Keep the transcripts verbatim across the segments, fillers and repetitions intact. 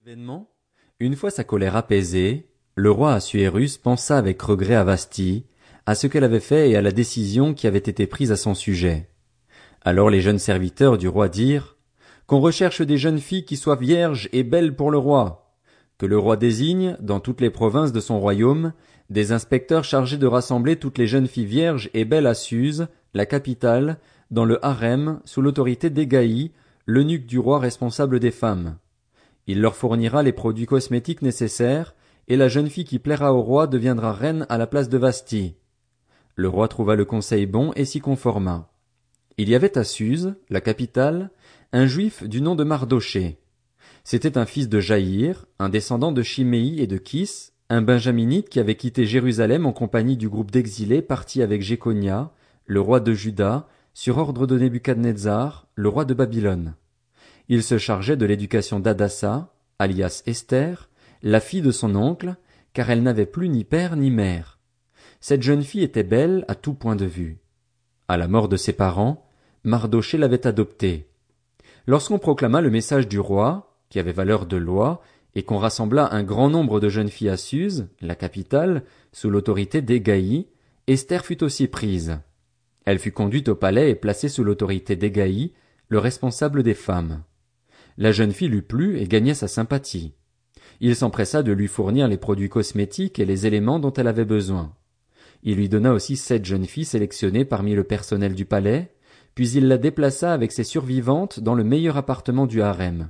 Événement, une fois sa colère apaisée, le roi Assuérus pensa avec regret à Vasthi, à ce qu'elle avait fait et à la décision qui avait été prise à son sujet. Alors les jeunes serviteurs du roi dirent, qu'on recherche des jeunes filles qui soient vierges et belles pour le roi, que le roi désigne, dans toutes les provinces de son royaume, des inspecteurs chargés de rassembler toutes les jeunes filles vierges et belles à Suse, la capitale, dans le harem, sous l'autorité d'Égaï, l'eunuque du roi responsable des femmes. Il leur fournira les produits cosmétiques nécessaires, et la jeune fille qui plaira au roi deviendra reine à la place de Vasthi. Le roi trouva le conseil bon et s'y conforma. Il y avait à Suse, la capitale, un juif du nom de Mardochée. C'était un fils de Jaïr, un descendant de Chiméi et de Kis, un benjaminite qui avait quitté Jérusalem en compagnie du groupe d'exilés partis avec Jéconia, le roi de Juda, sur ordre de Nebuchadnezzar, le roi de Babylone. Il se chargeait de l'éducation d'Hadassa, alias Esther, la fille de son oncle, car elle n'avait plus ni père ni mère. Cette jeune fille était belle à tout point de vue. À la mort de ses parents, Mardochée l'avait adoptée. Lorsqu'on proclama le message du roi, qui avait valeur de loi, et qu'on rassembla un grand nombre de jeunes filles à Suse, la capitale, sous l'autorité d'Égaï, Esther fut aussi prise. Elle fut conduite au palais et placée sous l'autorité d'Égaï, le responsable des femmes. La jeune fille lui plut et gagna sa sympathie. Il s'empressa de lui fournir les produits cosmétiques et les éléments dont elle avait besoin. Il lui donna aussi sept jeunes filles sélectionnées parmi le personnel du palais, puis il la déplaça avec ses survivantes dans le meilleur appartement du harem.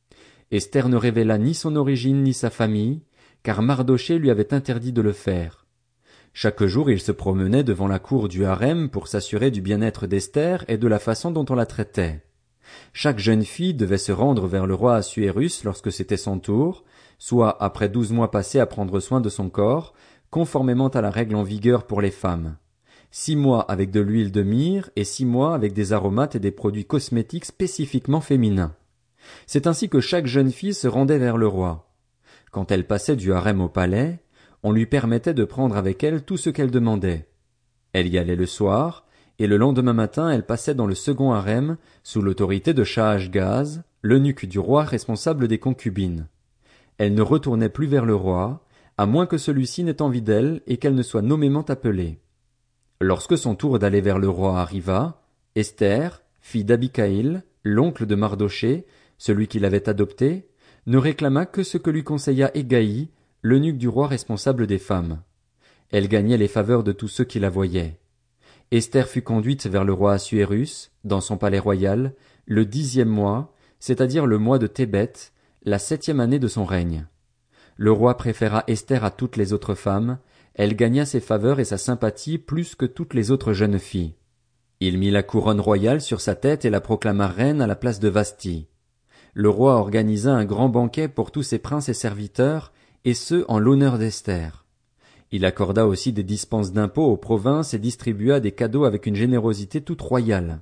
Esther ne révéla ni son origine ni sa famille, car Mardochée lui avait interdit de le faire. Chaque jour il se promenait devant la cour du harem pour s'assurer du bien-être d'Esther et de la façon dont on la traitait. Chaque jeune fille devait se rendre vers le roi Assuérus lorsque c'était son tour, soit après douze mois passés à prendre soin de son corps, conformément à la règle en vigueur pour les femmes. Six mois avec de l'huile de myrrhe et six mois avec des aromates et des produits cosmétiques spécifiquement féminins. C'est ainsi que chaque jeune fille se rendait vers le roi. Quand elle passait du harem au palais, on lui permettait de prendre avec elle tout ce qu'elle demandait. Elle y allait le soir, et le lendemain matin elle passait dans le second harem, sous l'autorité de Shaashgaz, l'eunuque du roi responsable des concubines. Elle ne retournait plus vers le roi, à moins que celui-ci n'ait envie d'elle et qu'elle ne soit nommément appelée. Lorsque son tour d'aller vers le roi arriva, Esther, fille d'Abicaïl, l'oncle de Mardochée, celui qui l'avait adoptée, ne réclama que ce que lui conseilla Égaï, l'eunuque du roi responsable des femmes. Elle gagnait les faveurs de tous ceux qui la voyaient. Esther fut conduite vers le roi Assuérus, dans son palais royal, le dixième mois, c'est-à-dire le mois de Tébet, la septième année de son règne. Le roi préféra Esther à toutes les autres femmes, elle gagna ses faveurs et sa sympathie plus que toutes les autres jeunes filles. Il mit la couronne royale sur sa tête et la proclama reine à la place de Vasthi. Le roi organisa un grand banquet pour tous ses princes et serviteurs, et ce en l'honneur d'Esther. Il accorda aussi des dispenses d'impôts aux provinces et distribua des cadeaux avec une générosité toute royale.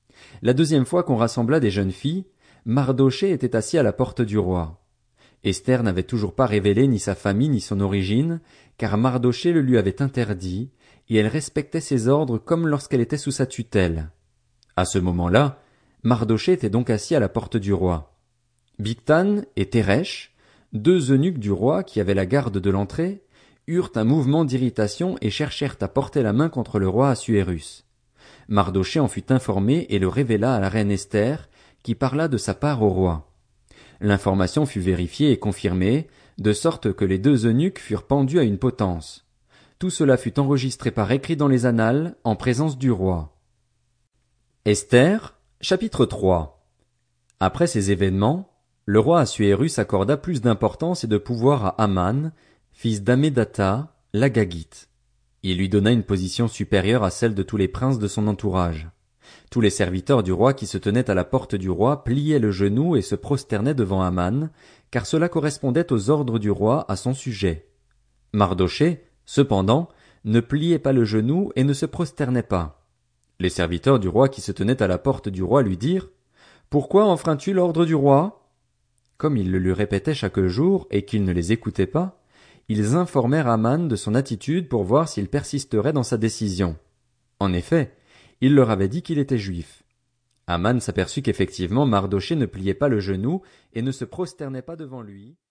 La deuxième fois qu'on rassembla des jeunes filles, Mardochée était assis à la porte du roi. Esther n'avait toujours pas révélé ni sa famille ni son origine, car Mardochée le lui avait interdit, et elle respectait ses ordres comme lorsqu'elle était sous sa tutelle. À ce moment-là, Mardochée était donc assis à la porte du roi. Bigtan et Téresh, deux eunuques du roi qui avaient la garde de l'entrée, eurent un mouvement d'irritation et cherchèrent à porter la main contre le roi Assuérus. Mardochée en fut informé et le révéla à la reine Esther, qui parla de sa part au roi. L'information fut vérifiée et confirmée, de sorte que les deux eunuques furent pendus à une potence. Tout cela fut enregistré par écrit dans les annales, en présence du roi. Esther, chapitre trois. Après ces événements, le roi Assuérus accorda plus d'importance et de pouvoir à Aman, fils d'Hammédatha, l'Agagite. Il lui donna une position supérieure à celle de tous les princes de son entourage. Tous les serviteurs du roi qui se tenaient à la porte du roi pliaient le genou et se prosternaient devant Aman, car cela correspondait aux ordres du roi à son sujet. Mardochée, cependant, ne pliait pas le genou et ne se prosternait pas. Les serviteurs du roi qui se tenaient à la porte du roi lui dirent « Pourquoi enfreins-tu l'ordre du roi ?» Comme ils le lui répétaient chaque jour et qu'il ne les écoutait pas, ils informèrent Aman de son attitude pour voir s'il persisterait dans sa décision. En effet, il leur avait dit qu'il était juif. Aman s'aperçut qu'effectivement Mardochée ne pliait pas le genou et ne se prosternait pas devant lui.